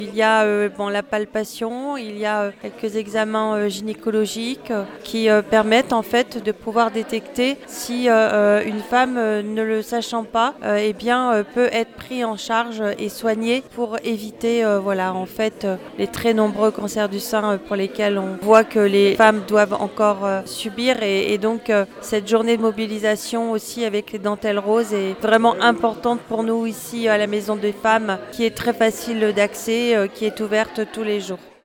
Il y a la palpation, il y a quelques examens gynécologiques qui permettent en fait de pouvoir détecter si une femme ne le sachant pas peut être prise en charge et soignée pour éviter les très nombreux cancers du sein pour lesquels on voit que les femmes doivent encore subir et donc cette journée de mobilisation aussi avec les dentelles roses est vraiment importante pour nous ici à la Maison des Femmes qui est très facile d'accès, qui est ouverte tous les jours.